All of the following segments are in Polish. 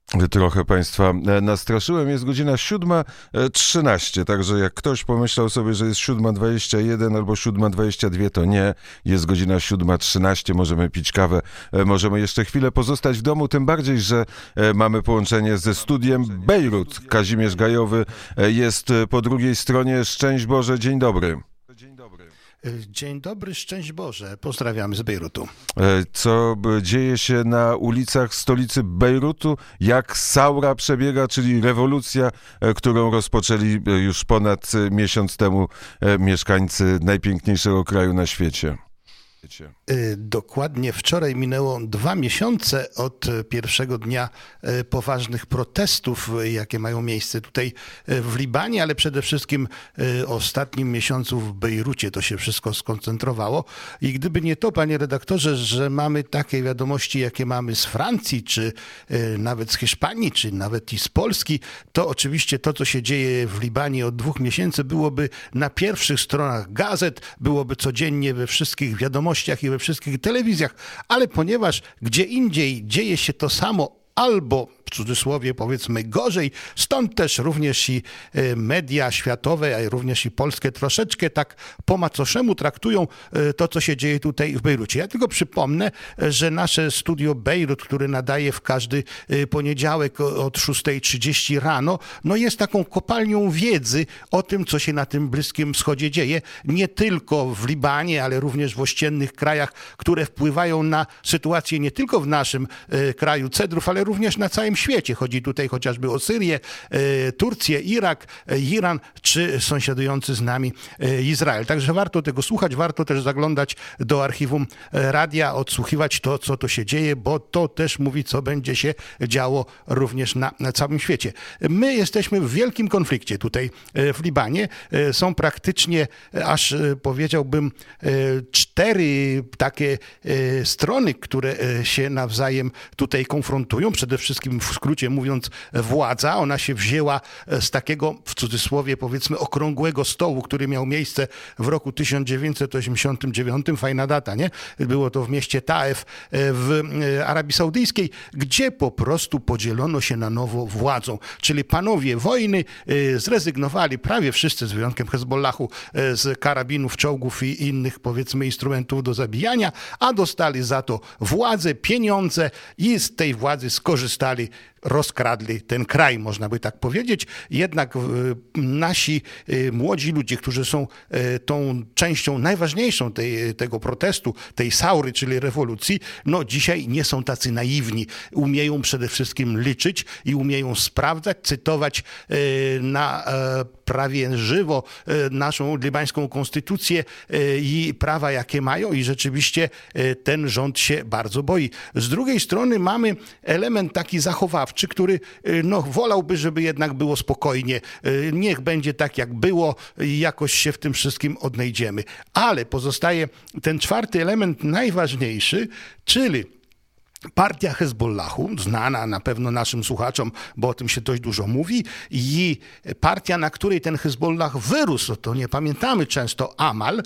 Trochę Państwa nastraszyłem. Jest godzina 7:13, także jak ktoś pomyślał sobie, że jest 7:21 albo 7:22, to nie. Jest godzina 7:13, możemy pić kawę, możemy jeszcze chwilę pozostać w domu, tym bardziej, że mamy połączenie ze studiem Bejrut. Kazimierz Gajowy jest po drugiej stronie. Szczęść Boże, dzień dobry. Dzień dobry, szczęść Boże. Pozdrawiamy z Bejrutu. Co dzieje się na ulicach stolicy Bejrutu? Jak Saura przebiega, czyli rewolucja, którą rozpoczęli już ponad miesiąc temu mieszkańcy najpiękniejszego kraju na świecie? Dokładnie wczoraj minęło 2 miesiące od pierwszego dnia poważnych protestów, jakie mają miejsce tutaj w Libanie, ale przede wszystkim ostatnim miesiącu w Bejrucie to się wszystko skoncentrowało. I gdyby nie to, panie redaktorze, że mamy takie wiadomości, jakie mamy z Francji, czy nawet z Hiszpanii, czy nawet i z Polski, to oczywiście to, co się dzieje w Libanie od 2 miesięcy, byłoby na pierwszych stronach gazet, byłoby codziennie we wszystkich wiadomościach i we wszystkich telewizjach, ale ponieważ gdzie indziej dzieje się to samo, albo w cudzysłowie powiedzmy gorzej, stąd też również i media światowe, a również i polskie troszeczkę tak po macoszemu traktują to, co się dzieje tutaj w Bejrucie. Ja tylko przypomnę, że nasze studio Bejrut, które nadaje w każdy poniedziałek od 6:30 rano, no jest taką kopalnią wiedzy o tym, co się na tym Bliskim Wschodzie dzieje, nie tylko w Libanie, ale również w ościennych krajach, które wpływają na sytuację nie tylko w naszym kraju cedrów, ale również na całym świecie. Chodzi tutaj chociażby o Syrię, Turcję, Irak, Iran czy sąsiadujący z nami Izrael. Także warto tego słuchać, warto też zaglądać do archiwum radia, odsłuchiwać to, co to się dzieje, bo to też mówi, co będzie się działo również na całym świecie. My jesteśmy w wielkim konflikcie tutaj w Libanie. Są praktycznie aż powiedziałbym 4 takie strony, które się nawzajem tutaj konfrontują. Przede wszystkim w skrócie mówiąc władza, ona się wzięła z takiego w cudzysłowie powiedzmy okrągłego stołu, który miał miejsce w roku 1989, fajna data, nie? Było to w mieście Taif w Arabii Saudyjskiej, gdzie po prostu podzielono się na nowo władzą, czyli panowie wojny zrezygnowali prawie wszyscy z wyjątkiem Hezbollahu z karabinów, czołgów i innych powiedzmy instrumentów do zabijania, a dostali za to władzę, pieniądze i z tej władzy skorzystali, rozkradli ten kraj, można by tak powiedzieć. Jednak nasi młodzi ludzie, którzy są tą częścią najważniejszą tego protestu, tej saury, czyli rewolucji, no dzisiaj nie są tacy naiwni. Umieją przede wszystkim liczyć i umieją sprawdzać, cytować na prawie żywo naszą libańską konstytucję i prawa, jakie mają i rzeczywiście ten rząd się bardzo boi. Z drugiej strony mamy element taki zachowawczy, który no, wolałby, żeby jednak było spokojnie. Niech będzie tak, jak było i jakoś się w tym wszystkim odnajdziemy. Ale pozostaje ten 4. element najważniejszy, czyli partia Hezbollahu, znana na pewno naszym słuchaczom, bo o tym się dość dużo mówi, i partia, na której ten Hezbollah wyrósł, to nie pamiętamy często, Amal,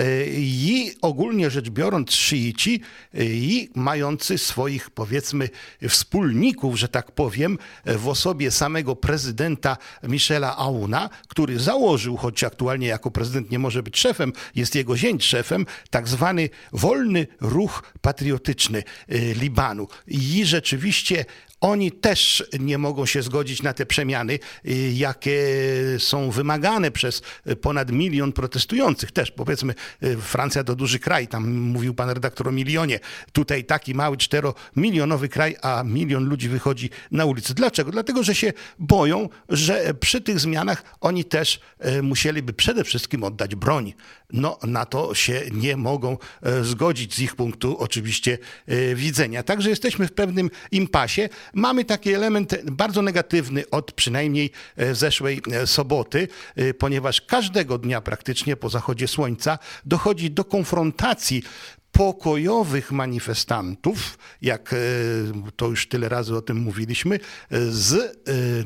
i ogólnie rzecz biorąc szyici, i mający swoich powiedzmy wspólników, że tak powiem, w osobie samego prezydenta Michela Aouna, który założył, choć aktualnie jako prezydent nie może być szefem, jest jego zięć szefem, tak zwany Wolny Ruch Patriotyczny Libanu. I rzeczywiście oni też nie mogą się zgodzić na te przemiany, jakie są wymagane przez ponad 1 milion protestujących. Też powiedzmy, Francja to duży kraj, tam mówił pan redaktor o milionie. Tutaj taki mały 4-milionowy kraj, a 1 milion ludzi wychodzi na ulicę. Dlaczego? Dlatego, że się boją, że przy tych zmianach oni też musieliby przede wszystkim oddać broń. No na to się nie mogą zgodzić z ich punktu oczywiście widzenia. Także jesteśmy w pewnym impasie. Mamy taki element bardzo negatywny od przynajmniej zeszłej soboty, ponieważ każdego dnia praktycznie po zachodzie słońca dochodzi do konfrontacji pokojowych manifestantów, jak to już tyle razy o tym mówiliśmy, z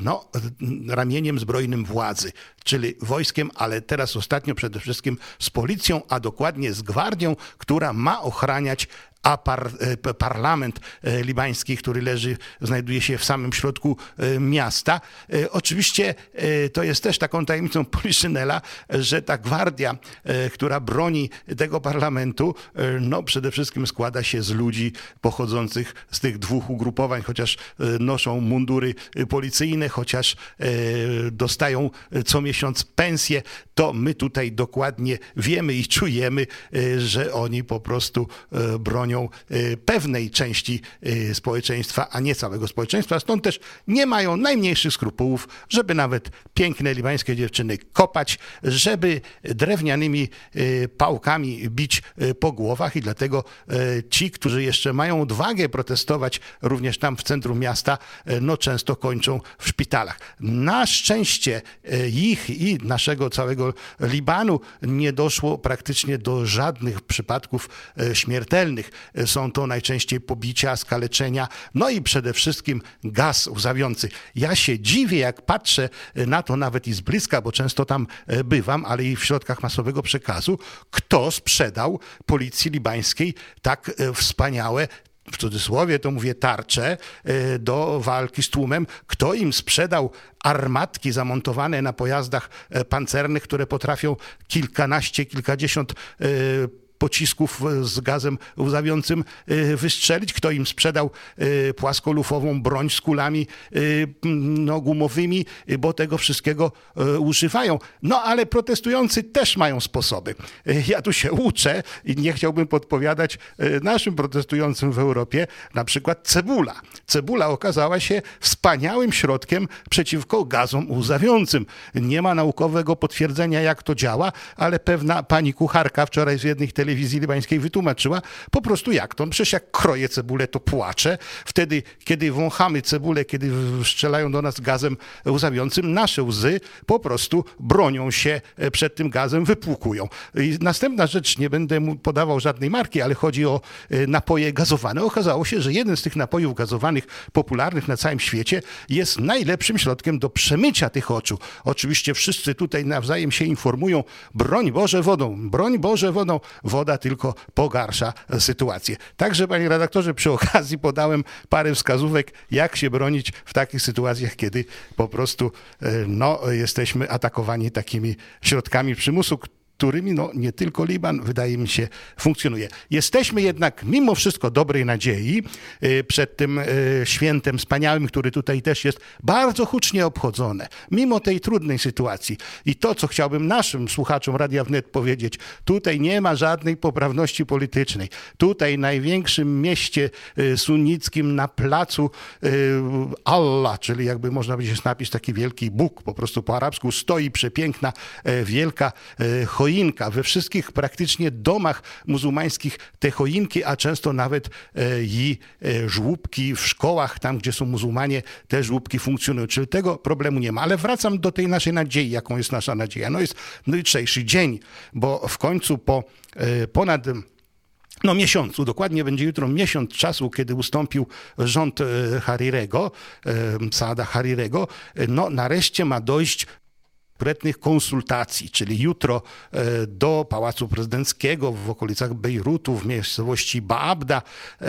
ramieniem zbrojnym władzy, czyli wojskiem, ale teraz ostatnio przede wszystkim z policją, a dokładnie z gwardią, która ma ochraniać parlament libański, który znajduje się w samym środku miasta. Oczywiście to jest też taką tajemnicą Poliszynela, że ta gwardia, która broni tego parlamentu, no przede wszystkim składa się z ludzi pochodzących z tych dwóch ugrupowań, chociaż noszą mundury policyjne, chociaż dostają co miesiąc pensje, to my tutaj dokładnie wiemy i czujemy, że oni po prostu bronią pewnej części społeczeństwa, a nie całego społeczeństwa. Stąd też nie mają najmniejszych skrupułów, żeby nawet piękne libańskie dziewczyny kopać, żeby drewnianymi pałkami bić po głowach i dlatego ci, którzy jeszcze mają odwagę protestować również tam w centrum miasta, no często kończą w szpitalach. Na szczęście ich i naszego całego Libanu nie doszło praktycznie do żadnych przypadków śmiertelnych. Są to najczęściej pobicia, skaleczenia, no i przede wszystkim gaz łzawiący. Ja się dziwię, jak patrzę na to nawet i z bliska, bo często tam bywam, ale i w środkach masowego przekazu, kto sprzedał policji libańskiej tak wspaniałe, w cudzysłowie to mówię, tarcze do walki z tłumem. Kto im sprzedał armatki zamontowane na pojazdach pancernych, które potrafią kilkanaście, kilkadziesiąt pocisków z gazem łzawiącym wystrzelić, kto im sprzedał płaskolufową broń z kulami gumowymi, bo tego wszystkiego używają. No ale protestujący też mają sposoby. Ja tu się uczę i nie chciałbym podpowiadać naszym protestującym w Europie, na przykład cebula. Cebula okazała się wspaniałym środkiem przeciwko gazom łzawiącym. Nie ma naukowego potwierdzenia, jak to działa, ale pewna pani kucharka wczoraj z jednych telewizji libańskiej wytłumaczyła po prostu jak to. Przecież jak kroję cebulę, to płaczę. Wtedy, kiedy wąchamy cebulę, kiedy strzelają do nas gazem łzawiącym, nasze łzy po prostu bronią się przed tym gazem, wypłukują. I następna rzecz, nie będę mu podawał żadnej marki, ale chodzi o napoje gazowane. Okazało się, że jeden z tych napojów gazowanych popularnych na całym świecie jest najlepszym środkiem do przemycia tych oczu. Oczywiście wszyscy tutaj nawzajem się informują, broń Boże wodą, broń Boże wodą. Woda tylko pogarsza sytuację. Także, panie redaktorze, przy okazji podałem parę wskazówek, jak się bronić w takich sytuacjach, kiedy po prostu jesteśmy atakowani takimi środkami przymusu, którymi nie tylko Liban, wydaje mi się, funkcjonuje. Jesteśmy jednak mimo wszystko dobrej nadziei przed tym świętem wspaniałym, który tutaj też jest bardzo hucznie obchodzone, mimo tej trudnej sytuacji. I to, co chciałbym naszym słuchaczom Radia Wnet powiedzieć, tutaj nie ma żadnej poprawności politycznej. Tutaj w największym mieście sunnickim na placu Allah, czyli jakby można powiedzieć napis taki wielki Bóg, po prostu po arabsku, stoi przepiękna, wielka choinka. We wszystkich praktycznie domach muzułmańskich te choinki, a często nawet i żłóbki w szkołach, tam gdzie są muzułmanie, te żłóbki funkcjonują. Czyli tego problemu nie ma. Ale wracam do tej naszej nadziei. Jaką jest nasza nadzieja? Jest jutrzejszy dzień, bo w końcu po ponad miesiącu, dokładnie będzie jutro miesiąc czasu, kiedy ustąpił rząd Harirego, Saada Harirego, nareszcie ma dojść konkretnych konsultacji, czyli jutro do Pałacu Prezydenckiego w okolicach Bejrutu, w miejscowości Baabda,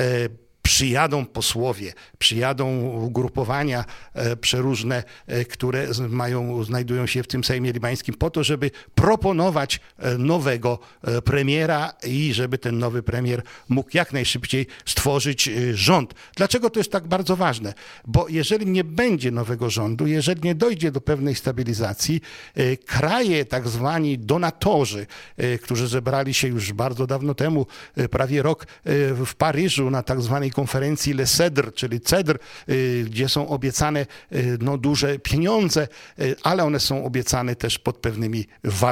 przyjadą posłowie, przyjadą ugrupowania przeróżne, które znajdują się w tym Sejmie libańskim po to, żeby proponować nowego premiera i żeby ten nowy premier mógł jak najszybciej stworzyć rząd. Dlaczego to jest tak bardzo ważne? Bo jeżeli nie będzie nowego rządu, jeżeli nie dojdzie do pewnej stabilizacji, kraje, tak zwani donatorzy, którzy zebrali się już bardzo dawno temu, prawie rok w Paryżu na tak zwanej konferencji Le Cedr, czyli Cedr, gdzie są obiecane duże pieniądze, ale one są obiecane też pod pewnymi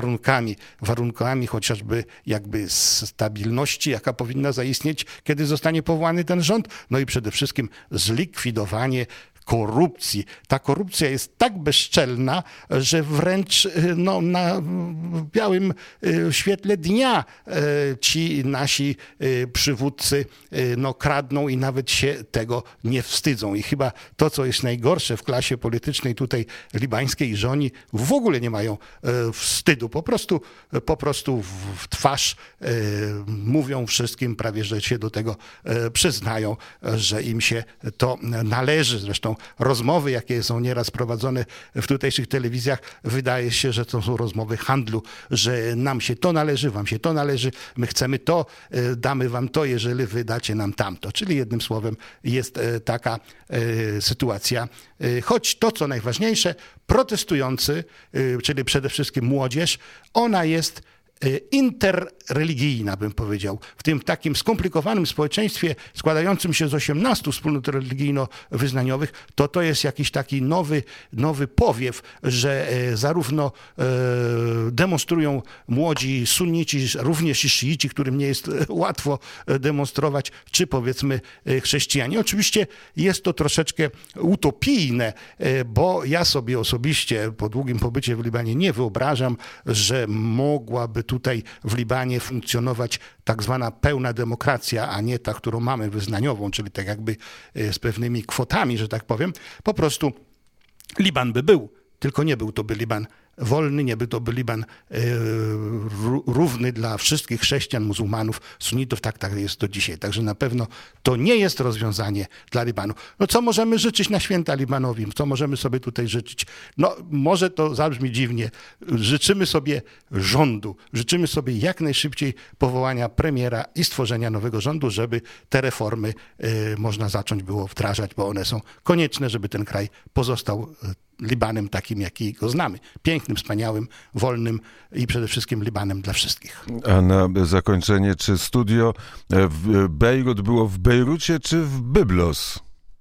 warunkami chociażby jakby stabilności, jaka powinna zaistnieć, kiedy zostanie powołany ten rząd, i przede wszystkim zlikwidowanie korupcji. Ta korupcja jest tak bezczelna, że wręcz na białym świetle dnia ci nasi przywódcy kradną i nawet się tego nie wstydzą. I chyba to, co jest najgorsze w klasie politycznej tutaj libańskiej, że oni w ogóle nie mają wstydu. Po prostu w twarz mówią wszystkim, prawie że się do tego przyznają, że im się to należy. Zresztą rozmowy, jakie są nieraz prowadzone w tutejszych telewizjach, wydaje się, że to są rozmowy handlu, że nam się to należy, wam się to należy, my chcemy to, damy wam to, jeżeli wy dacie nam tamto. Czyli jednym słowem jest taka sytuacja. Choć to, co najważniejsze, protestujący, czyli przede wszystkim młodzież, ona jest interreligijna, bym powiedział. W tym takim skomplikowanym społeczeństwie składającym się z 18 wspólnot religijno-wyznaniowych, to jest jakiś taki nowy powiew, że zarówno demonstrują młodzi sunnici, również i szyici, którym nie jest łatwo demonstrować, czy powiedzmy chrześcijanie. Oczywiście jest to troszeczkę utopijne, bo ja sobie osobiście po długim pobycie w Libanie nie wyobrażam, że mogłaby tutaj w Libanie funkcjonować tak zwana pełna demokracja, a nie ta, którą mamy wyznaniową, czyli tak jakby z pewnymi kwotami, że tak powiem. Po prostu Liban by był, tylko nie był to by Liban wolny, nie by to był Liban równy dla wszystkich chrześcijan, muzułmanów, sunnitów. Tak jest do dzisiaj. Także na pewno to nie jest rozwiązanie dla Libanu. Co możemy życzyć na święta Libanowi? Co możemy sobie tutaj życzyć? Może to zabrzmi dziwnie. Życzymy sobie rządu. Życzymy sobie jak najszybciej powołania premiera i stworzenia nowego rządu, żeby te reformy można zacząć było wdrażać, bo one są konieczne, żeby ten kraj pozostał Libanem takim, jaki go znamy. Pięknym, wspaniałym, wolnym i przede wszystkim Libanem dla wszystkich. A na zakończenie, czy studio w Bejrut było w Bejrucie, czy w Byblos?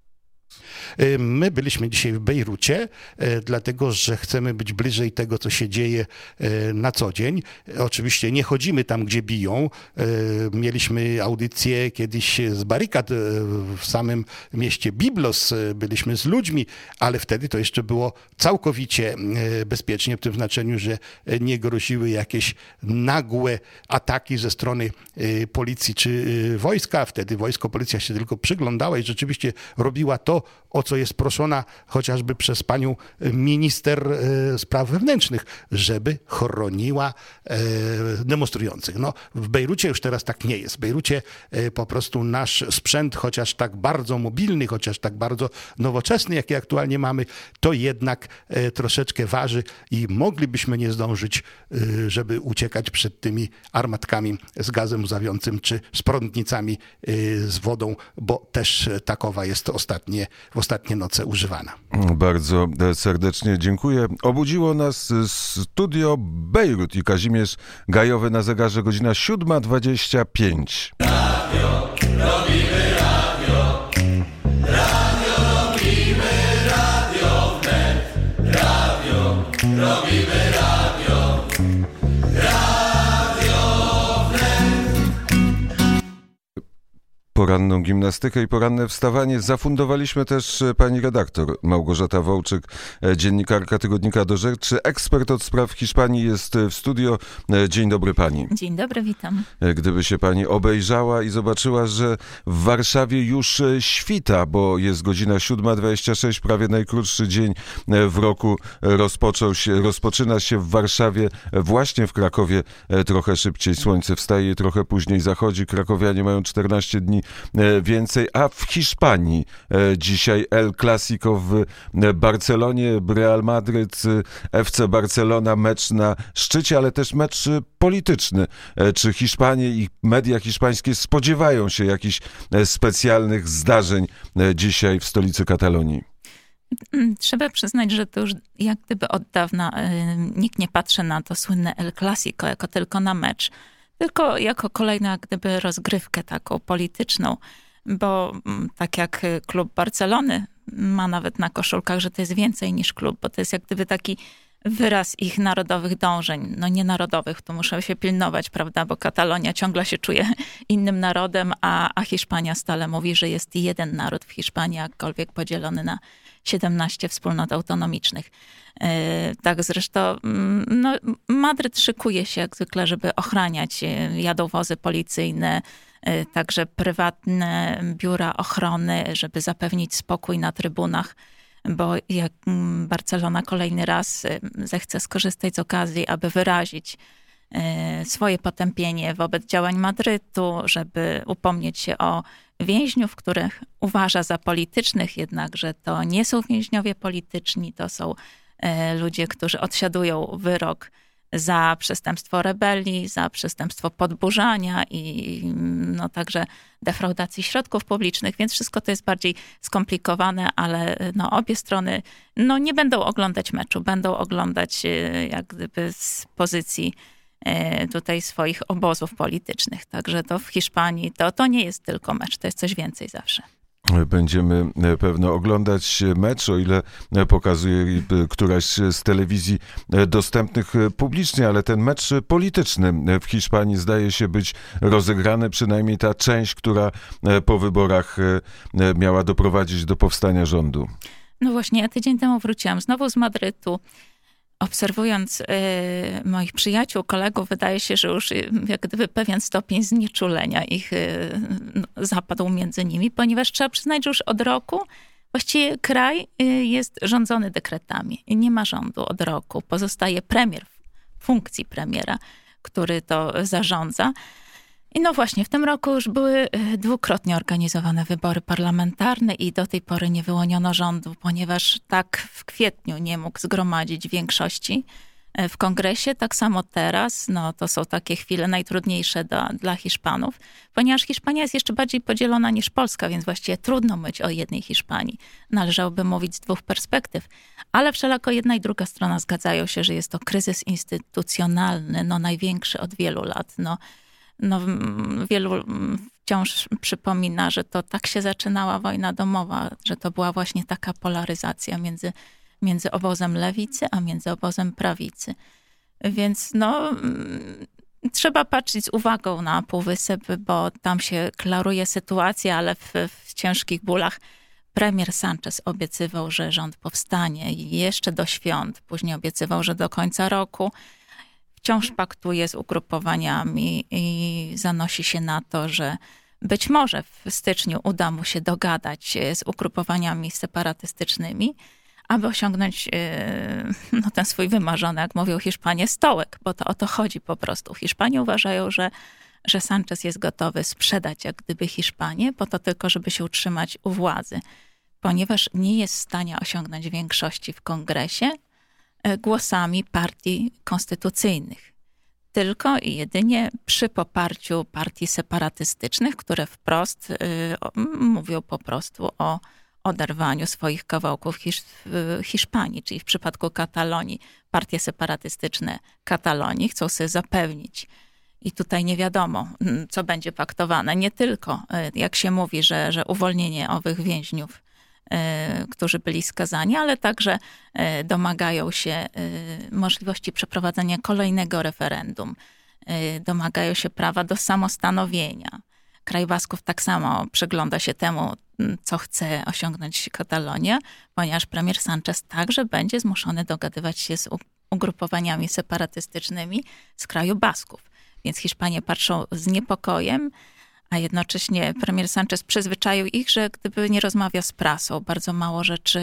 My byliśmy dzisiaj w Bejrucie, dlatego że chcemy być bliżej tego, co się dzieje na co dzień. Oczywiście nie chodzimy tam, gdzie biją. Mieliśmy audycję kiedyś z barykad w samym mieście Byblos. Byliśmy z ludźmi, ale wtedy to jeszcze było całkowicie bezpiecznie, w tym znaczeniu, że nie groziły jakieś nagłe ataki ze strony policji czy wojska. Wtedy policja się tylko przyglądała i rzeczywiście robiła to, o co jest proszona chociażby przez panią minister spraw wewnętrznych, żeby chroniła demonstrujących. W Bejrucie już teraz tak nie jest. W Bejrucie po prostu nasz sprzęt, chociaż tak bardzo mobilny, chociaż tak bardzo nowoczesny, jaki aktualnie mamy, to jednak troszeczkę waży i moglibyśmy nie zdążyć, żeby uciekać przed tymi armatkami z gazem łzawiącym, czy z prądnicami z wodą, bo też takowa jest w ostatnie noce używana. Bardzo serdecznie dziękuję. Obudziło nas studio Bejrut i Kazimierz Gajowy na zegarze, godzina 7:25. Radio, robimy radio. Radio robimy, radio wnet. Radio robimy radio. Radio wnet. Poranną gimnastykę i poranne wstawanie zafundowaliśmy też pani redaktor Małgorzata Wołczyk, dziennikarka tygodnika Do Rzeczy, ekspert od spraw Hiszpanii, jest w studio. Dzień dobry pani. Dzień dobry, witam. Gdyby się pani obejrzała i zobaczyła, że w Warszawie już świta, bo jest godzina 7:26, prawie najkrótszy dzień w roku rozpoczyna się w Warszawie, właśnie w Krakowie trochę szybciej słońce wstaje, trochę później zachodzi. Krakowianie mają 14 dni więcej, a w Hiszpanii dzisiaj El Clasico w Barcelonie, Real Madryt, FC Barcelona, mecz na szczycie, ale też mecz polityczny. Czy Hiszpanie i media hiszpańskie spodziewają się jakichś specjalnych zdarzeń dzisiaj w stolicy Katalonii? Trzeba przyznać, że to już jak gdyby od dawna nikt nie patrzy na to słynne El Clasico jako tylko na mecz, tylko jako kolejną jak gdyby rozgrywkę taką polityczną, bo tak jak klub Barcelony ma nawet na koszulkach, że to jest więcej niż klub, bo to jest jak gdyby taki wyraz ich narodowych dążeń, nie narodowych, tu muszę się pilnować, prawda, bo Katalonia ciągle się czuje innym narodem, a Hiszpania stale mówi, że jest jeden naród w Hiszpanii, jakkolwiek podzielony na 17 wspólnot autonomicznych. Tak zresztą no, Madryt szykuje się jak zwykle, żeby ochraniać jadowozy policyjne, także prywatne biura ochrony, żeby zapewnić spokój na trybunach, bo jak Barcelona kolejny raz zechce skorzystać z okazji, aby wyrazić swoje potępienie wobec działań Madrytu, żeby upomnieć się o więźniów, których uważa za politycznych, jednakże to nie są więźniowie polityczni, to są ludzie, którzy odsiadują wyrok za przestępstwo rebelii, za przestępstwo podburzania i no, także defraudacji środków publicznych, więc wszystko to jest bardziej skomplikowane, ale no, obie strony no, nie będą oglądać meczu, będą oglądać jak gdyby z pozycji tutaj swoich obozów politycznych. Także to w Hiszpanii to nie jest tylko mecz, to jest coś więcej zawsze. Będziemy pewno oglądać mecz, o ile pokazuje któraś z telewizji dostępnych publicznie, ale ten mecz polityczny w Hiszpanii zdaje się być rozegrany, przynajmniej ta część, która po wyborach miała doprowadzić do powstania rządu. No właśnie, ja tydzień temu wróciłam znowu z Madrytu. Obserwując moich przyjaciół, kolegów, wydaje się, że już jak gdyby pewien stopień znieczulenia ich zapadł między nimi, ponieważ trzeba przyznać, że już od roku właściwie kraj jest rządzony dekretami. Nie ma rządu od roku. Pozostaje premier w funkcji premiera, który to zarządza. I no właśnie, w tym roku już były dwukrotnie organizowane wybory parlamentarne i do tej pory nie wyłoniono rządu, ponieważ tak w kwietniu nie mógł zgromadzić większości w kongresie, tak samo teraz. No to są takie chwile najtrudniejsze dla Hiszpanów, ponieważ Hiszpania jest jeszcze bardziej podzielona niż Polska, więc właściwie trudno mówić o jednej Hiszpanii. Należałoby mówić z dwóch perspektyw, ale wszelako jedna i druga strona zgadzają się, że jest to kryzys instytucjonalny, no największy od wielu lat. No, wielu wciąż przypomina, że to tak się zaczynała wojna domowa, że to była właśnie taka polaryzacja między obozem lewicy, a między obozem prawicy. Więc no, trzeba patrzeć z uwagą na Półwysep, bo tam się klaruje sytuacja, ale w ciężkich bólach. Premier Sanchez obiecywał, że rząd powstanie jeszcze do świąt, później obiecywał, że do końca roku. Wciąż paktuje z ugrupowaniami i zanosi się na to, że być może w styczniu uda mu się dogadać z ugrupowaniami separatystycznymi, aby osiągnąć no, ten swój wymarzony, jak mówią Hiszpanie, stołek, bo to o to chodzi po prostu. Hiszpanie uważają, że Sanchez jest gotowy sprzedać jak gdyby Hiszpanię, po to tylko, żeby się utrzymać u władzy, ponieważ nie jest w stanie osiągnąć większości w kongresie głosami partii konstytucyjnych. Tylko i jedynie przy poparciu partii separatystycznych, które wprost mówią po prostu o oderwaniu swoich kawałków Hiszpanii, czyli w przypadku Katalonii, partie separatystyczne Katalonii chcą sobie zapewnić. I tutaj nie wiadomo, co będzie paktowane. Nie tylko, jak się mówi, że uwolnienie owych więźniów, którzy byli skazani, ale także domagają się możliwości przeprowadzenia kolejnego referendum. Domagają się prawa do samostanowienia. Kraj Basków tak samo przygląda się temu, co chce osiągnąć Katalonia, ponieważ premier Sanchez także będzie zmuszony dogadywać się z ugrupowaniami separatystycznymi z kraju Basków. Więc Hiszpanie patrzą z niepokojem, a jednocześnie premier Sanchez przyzwyczaił ich, że gdyby nie rozmawiał z prasą, bardzo mało rzeczy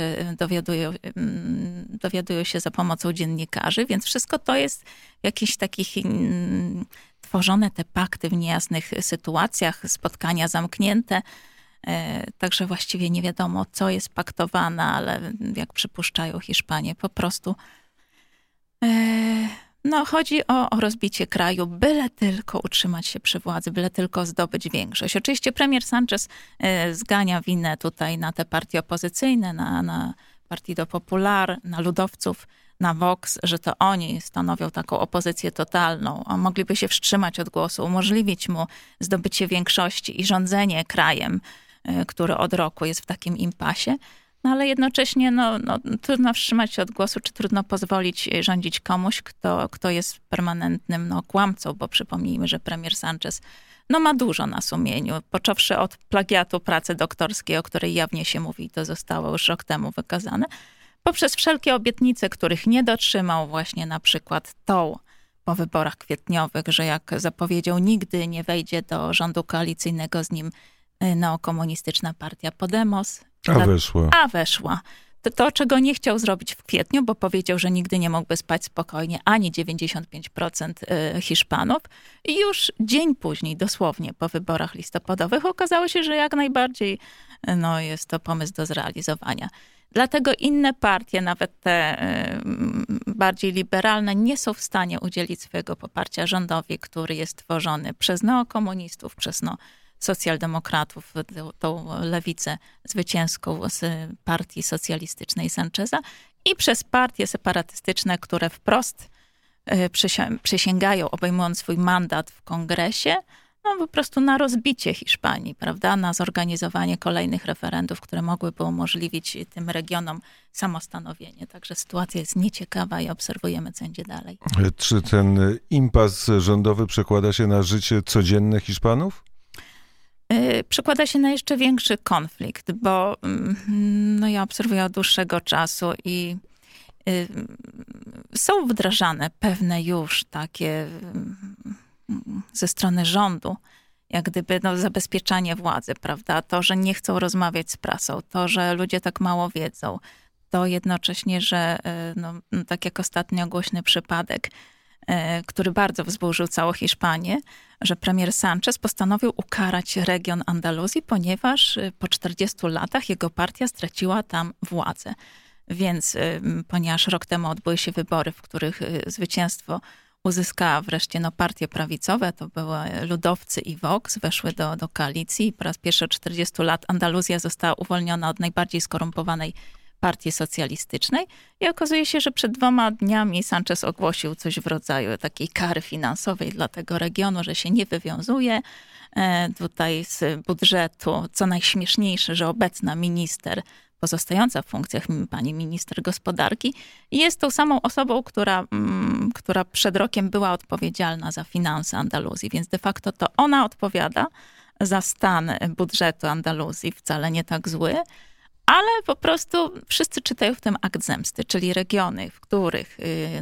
dowiadują się za pomocą dziennikarzy, więc wszystko to jest w jakichś takich tworzone te pakty w niejasnych sytuacjach, spotkania zamknięte. Także właściwie nie wiadomo, co jest paktowane, ale jak przypuszczają Hiszpanie, po prostu no, chodzi o rozbicie kraju, byle tylko utrzymać się przy władzy, byle tylko zdobyć większość. Oczywiście premier Sanchez zgania winę tutaj na te partie opozycyjne, na Partido Popular, na ludowców, na Vox, że to oni stanowią taką opozycję totalną, a mogliby się wstrzymać od głosu, umożliwić mu zdobycie większości i rządzenie krajem, który od roku jest w takim impasie. no ale jednocześnie trudno wstrzymać się od głosu, czy trudno pozwolić rządzić komuś, kto jest permanentnym kłamcą, bo przypomnijmy, że premier Sanchez ma dużo na sumieniu, począwszy od plagiatu pracy doktorskiej, o której jawnie się mówi, i to zostało już rok temu wykazane, poprzez wszelkie obietnice, których nie dotrzymał, właśnie na przykład tą po wyborach kwietniowych, że jak zapowiedział, nigdy nie wejdzie do rządu koalicyjnego z nim neokomunistyczna partia Podemos. A weszła. To, czego nie chciał zrobić w kwietniu, bo powiedział, że nigdy nie mógłby spać spokojnie ani 95% Hiszpanów. I już dzień później, dosłownie po wyborach listopadowych, okazało się, że jak najbardziej jest to pomysł do zrealizowania. Dlatego inne partie, nawet te bardziej liberalne, nie są w stanie udzielić swojego poparcia rządowi, który jest tworzony przez neokomunistów, przez socjaldemokratów, tą lewicę zwycięską z partii socjalistycznej Sancheza i przez partie separatystyczne, które wprost przysięgają, obejmując swój mandat w kongresie, po prostu na rozbicie Hiszpanii, prawda, na zorganizowanie kolejnych referendów, które mogłyby umożliwić tym regionom samostanowienie. Także sytuacja jest nieciekawa i obserwujemy, co będzie dalej. Czy ten impas rządowy przekłada się na życie codzienne Hiszpanów? Przekłada się na jeszcze większy konflikt, bo ja obserwuję od dłuższego czasu i są wdrażane pewne już takie ze strony rządu, jak gdyby zabezpieczanie władzy, prawda? To, że nie chcą rozmawiać z prasą, to, że ludzie tak mało wiedzą, to jednocześnie, że tak jak ostatnio głośny przypadek, który bardzo wzburzył całą Hiszpanię, że premier Sanchez postanowił ukarać region Andaluzji, ponieważ po 40 latach jego partia straciła tam władzę. Więc ponieważ rok temu odbyły się wybory, w których zwycięstwo uzyskała wreszcie partie prawicowe, to były Ludowcy i Vox, weszły do koalicji i po raz pierwszy od 40 lat Andaluzja została uwolniona od najbardziej skorumpowanej partii socjalistycznej i okazuje się, że przed 2 dniami Sanchez ogłosił coś w rodzaju takiej kary finansowej dla tego regionu, że się nie wywiązuje tutaj z budżetu. Co najśmieszniejsze, że obecna minister, pozostająca w funkcjach pani minister gospodarki, jest tą samą osobą, która przed rokiem była odpowiedzialna za finanse Andaluzji, więc de facto to ona odpowiada za stan budżetu Andaluzji, wcale nie tak zły, ale po prostu wszyscy czytają w tym akt zemsty, czyli regiony, w których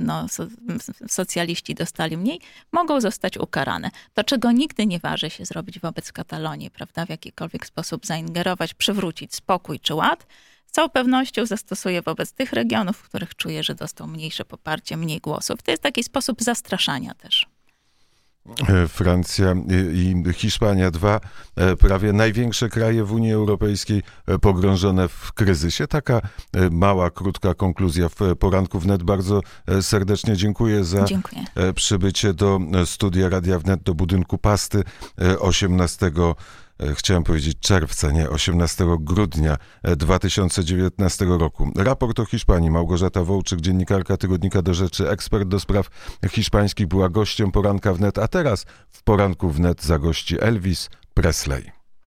socjaliści dostali mniej, mogą zostać ukarane. To, czego nigdy nie waży się zrobić wobec Katalonii, prawda, w jakikolwiek sposób zaingerować, przywrócić spokój czy ład, z całą pewnością zastosuje wobec tych regionów, w których czuje, że dostał mniejsze poparcie, mniej głosów. To jest taki sposób zastraszania też. Francja i Hiszpania, 2 prawie największe kraje w Unii Europejskiej pogrążone w kryzysie. Taka mała, krótka konkluzja w poranku wnet. Bardzo serdecznie dziękuję za przybycie do studia Radia Wnet, do budynku Pasty 18 chciałem powiedzieć czerwca, nie, 18 grudnia 2019 roku. Raport o Hiszpanii. Małgorzata Wołczyk, dziennikarka tygodnika Do Rzeczy, ekspert do spraw hiszpańskich, była gościem poranka wnet, a teraz w poranku wnet zagości Elvis Presley.